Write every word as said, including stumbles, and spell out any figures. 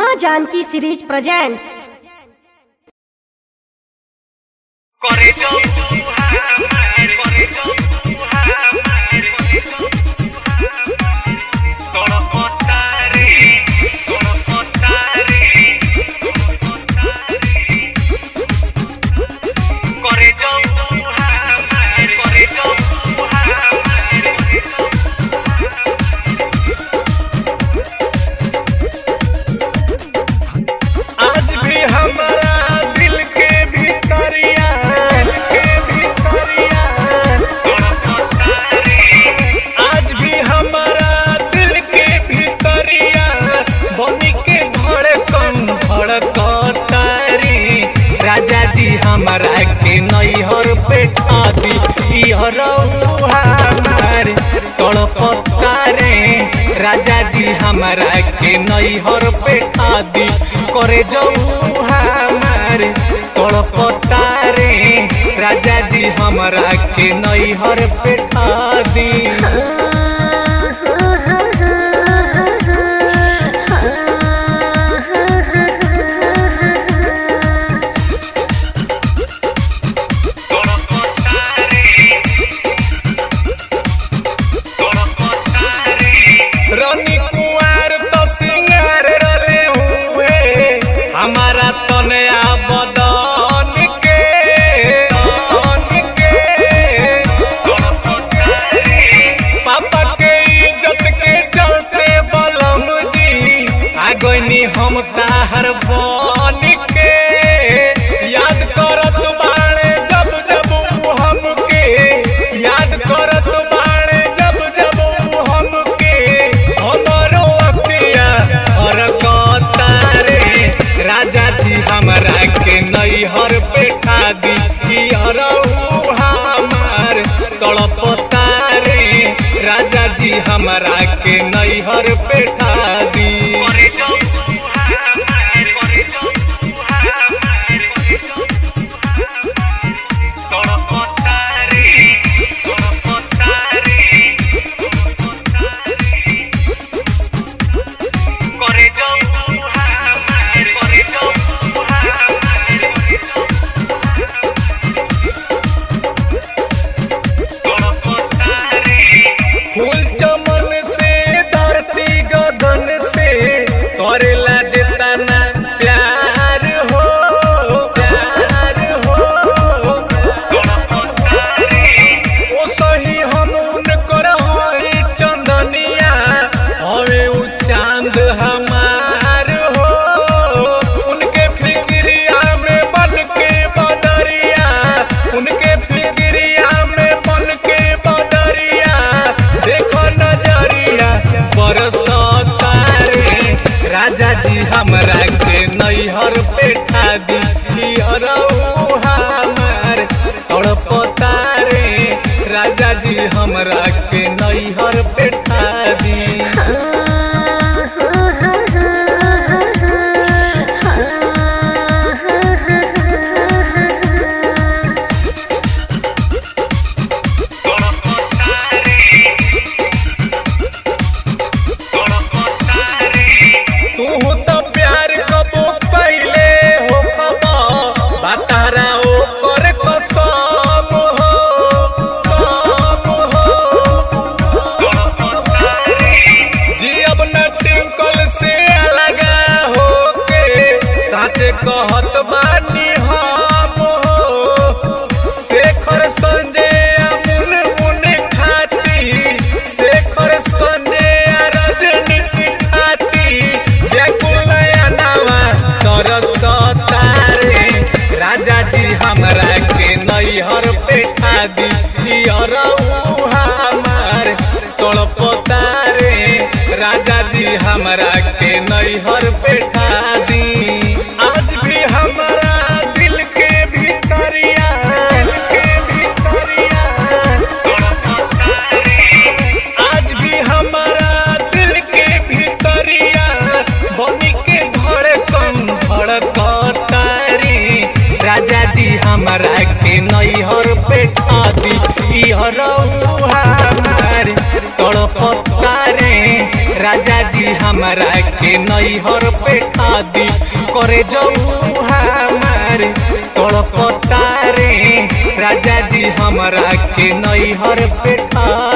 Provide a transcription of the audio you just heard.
माँ Janaki series presents. राजा जी हमारा के नैहर बैठा दी हमारे तड़पता रे। राजा जी हमारा के नैहर बैठा दी करे जाऊ हमारे तड़पता रे। राजा जी हमारा के नैहर बैठा दी। हमारा तनया बदन के पापा के इज्जत के चलते बलम जी आ गईनी हम ताहर बन के। याद करत बाड़े जब जब हमके, याद करत बाड़े जब जब हमके हमरो अखिया हरकता रे। राजा जी हमारा के नैहर बैठा दी हमार तड़पता रे। राजा जी हमारा के नैहर बैठा दी। फूल चमन से धरती गगन से करेला जितना प्यार हो प्यार हो ओ सही हम उनकर हई चंदनिया हवे उ चांद हमार हो। उनके फिक्रिया में बन के बदरिया, उनके फिक्रिया में बन के बदरिया देखो नजरिया बरसता रे। राजा जी हमारा के नैहर बैठा दी हमार तड़पता रे। राजा जी हमारा के नैहर बैठा दी। तू तो प्यार कबो पहले हो खबा बतारा ओ कर कसम हो कसम हो जी अब न टिंकल से लगा हो के साथ कहत बानी हम हो। शेखर संजय मुन मुन खाती, शेखर संजय रजनीश खाती तरसता रे। राजा जी हमारा के नैहर बैठा दी हमार तड़पता रे। राजा जी हमारा के नैहर बैठा दी। आज भी हमारा दिल के भीतरिया के भीतरिया, आज भी हमारा दिल के भीतरिया बनी के धड़कन धड़कता रे। राजा जी हमारा के नैहर बैठा दी हमार तड़पता रे। राजा जी हमरा के नैहर पे ठादी करे जाऊ हमार तड़पता रे राजा जी हमरा के नैहर पे ठादी।